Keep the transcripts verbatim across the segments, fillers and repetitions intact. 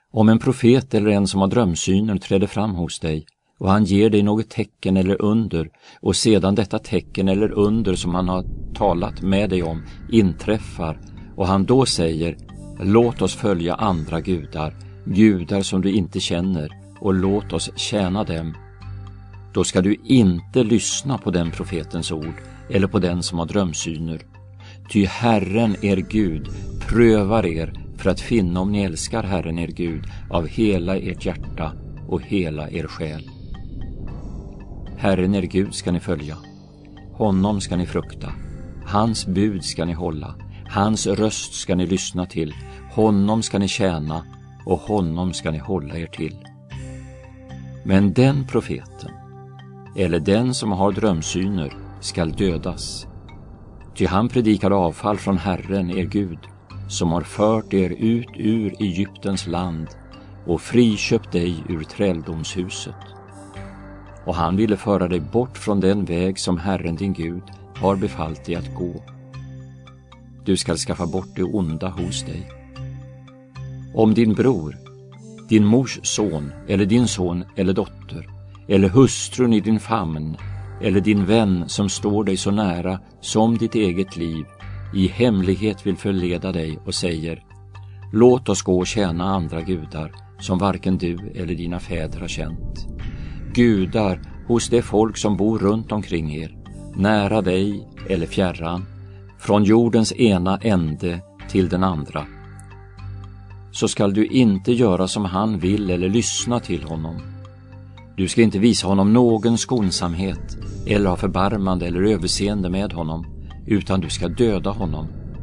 Om en profet eller en som har drömsyner träder fram hos dig och han ger dig något tecken eller under och sedan detta tecken eller under som han har talat med dig om inträffar och han då säger: låt oss följa andra gudar, gudar som du inte känner, och låt oss tjäna dem. Då ska du inte lyssna på den profetens ord eller på den som har drömsyner. Ty Herren er Gud prövar er för att finna om ni älskar Herren er Gud av hela ert hjärta och hela er själ. Herren er Gud ska ni följa. Honom ska ni frukta. Hans bud ska ni hålla. Hans röst ska ni lyssna till. Honom ska ni tjäna och honom ska ni hålla er till. Men den profeten eller den som har drömsyner skall dödas. Ty han predikar avfall från Herren er Gud, som har fört er ut ur Egyptens land och friköpt dig ur träldomshuset. Och han ville föra dig bort från den väg som Herren din Gud har befallt dig att gå. Du skall skaffa bort det onda hos dig. Om din bror, din mors son eller din son eller dotter, eller hustrun i din famn, eller din vän som står dig så nära som ditt eget liv, i hemlighet vill förleda dig och säger: låt oss gå och tjäna andra gudar som varken du eller dina fäder har känt. Gudar hos det folk som bor runt omkring er, nära dig eller fjärran, från jordens ena ände till den andra. Så skall du inte göra som han vill eller lyssna till honom. Du ska inte visa honom någon skonsamhet eller ha förbarmande eller överseende med honom, utan du ska döda honom.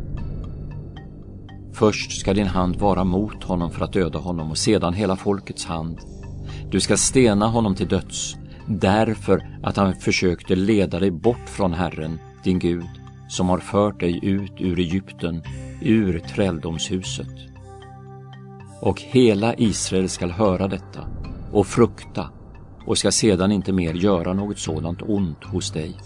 Först ska din hand vara mot honom för att döda honom och sedan hela folkets hand. Du ska stena honom till döds, därför att han försökte leda dig bort från Herren, din Gud, som har fört dig ut ur Egypten, ur träldomshuset. Och hela Israel skall höra detta och frukta och ska sedan inte mer göra något sådant ont hos dig.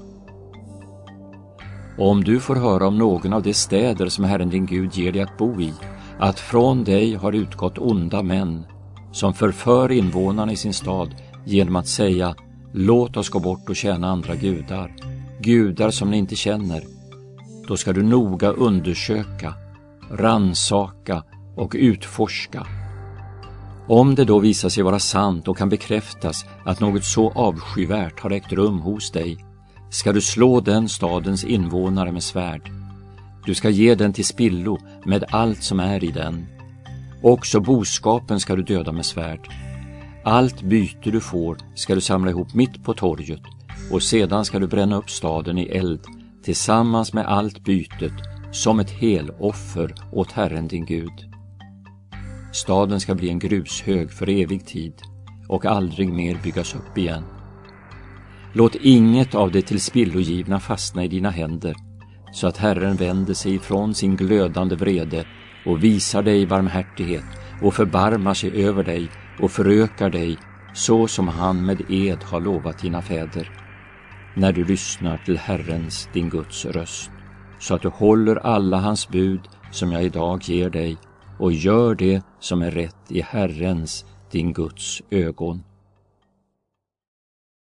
Och om du får höra om någon av de städer som Herren din Gud ger dig att bo i, att från dig har utgått onda män som förför invånarna i sin stad genom att säga: låt oss gå bort och tjäna andra gudar, gudar som ni inte känner, då ska du noga undersöka, ransaka och utforska. Om det då visar sig vara sant och kan bekräftas att något så avskyvärt har ägt rum hos dig, ska du slå den stadens invånare med svärd. Du ska ge den till spillo med allt som är i den. Också boskapen ska du döda med svärd. Allt byte du får ska du samla ihop mitt på torget, och sedan ska du bränna upp staden i eld tillsammans med allt bytet som ett heloffer åt Herren din Gud. Staden ska bli en grushög för evig tid och aldrig mer byggas upp igen. Låt inget av det tillspillogivna fastna i dina händer, så att Herren vänder sig ifrån sin glödande vrede och visar dig barmhärtighet och förbarmar sig över dig och förökar dig, så som han med ed har lovat dina fäder, när du lyssnar till Herrens, din Guds röst, så att du håller alla hans bud som jag idag ger dig och gör det som är rätt i Herrens, din Guds ögon.